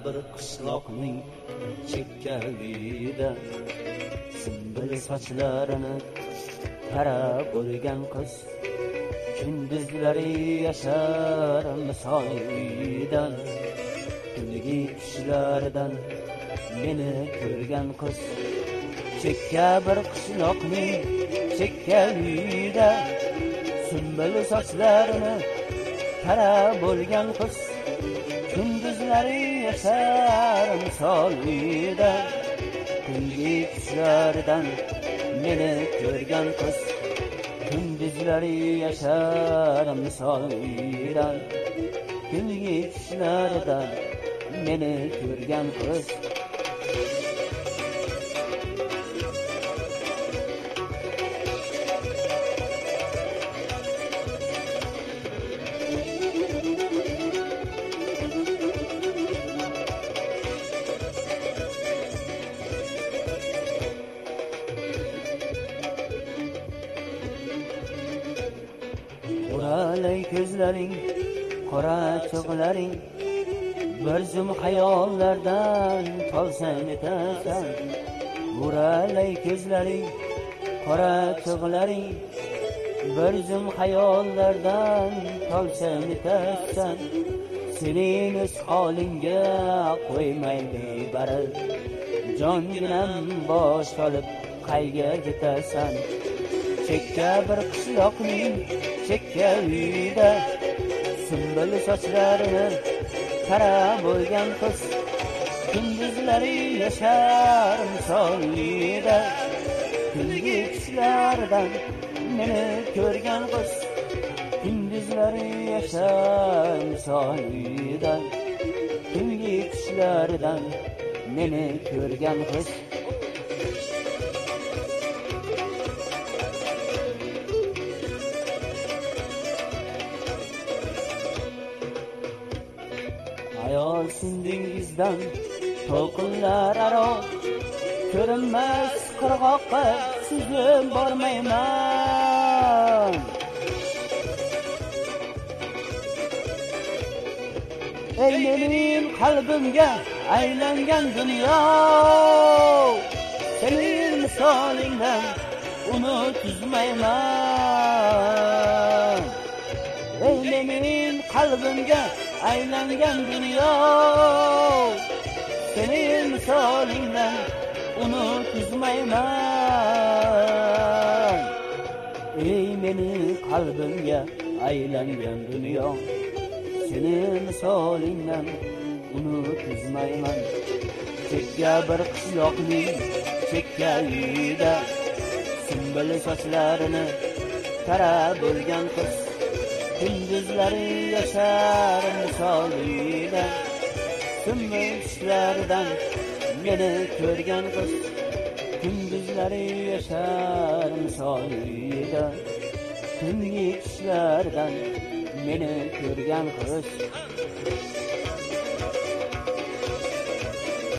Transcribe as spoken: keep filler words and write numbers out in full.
bir qishloqning chekkavida Simbil sochlarini tarab bo'lgan qiz Kunduzlari yashar misol uydan Tungi tushlardan meni ko'rgan qiz Chekka bir qishloqning chekkavida Simbil sochlarini tarab bo'lgan qiz Kunduzlari yashar misol uyda Tungi tushlardan meni ko'rgan qiz Kunduzlari yashar misol uyda Tungi tushlardan meni ko'rgan qiz Qoralay ko'zlaring, qora cho'g'laring bir zum xayollardan tolsang etasan. Qoralay ko'zlaring, qora cho'g'laring bir zum xayollardan tolsang etasan. Sening o'z holingga qo'ymaydi baril, jonginam bosh olib qayga ketasan. Chekka bir qishloqning chekka uyida Simbil sochlarini tarab bo'lgan qiz Kunduzlari yashar misol uyida Tungi tushlardan meni ko'rgan qiz Kunduzlari yashar misol uyida Tungi tushlardan meni ko'rgan qiz Ayol sindingizdan to'lqinlar aro ko'rinmas qirg'oqqa suzib bormayman. Ey mening qalbimga aylangan dunyo, sening misolingdan unutmayman. Ey mening qalbimga aylangan dunyo, sening misolingdan unutmayman. Ey mening qalbimga aylangan dunyo, sening misolingdan unutmayman. Chekka bir qishloqning chekka uyida Simbil sochlarini tarab bo'lgan qiz Kunduzlari yashar misol uyda Simbil tushlardan meni ko'rgan qiz Kunduzlari yashar misol uyda Tungi tushlardan meni ko'rgan qiz